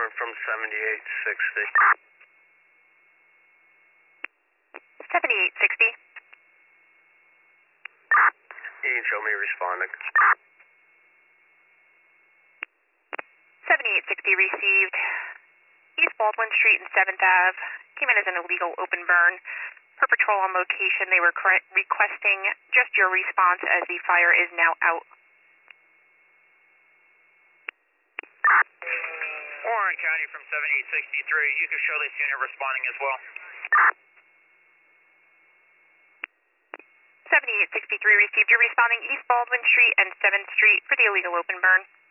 Warren from 7860. 7860. You can show me responding. 7860 received. East Baldwin Street and 7th Ave. Came in as an illegal open burn. Per patrol on location, they were requesting just your response as the fire is now out. Warren County from 7863. You can show this unit responding as well. 7863 received. You're responding East Baldwin Street and 7th Street for the illegal open burn.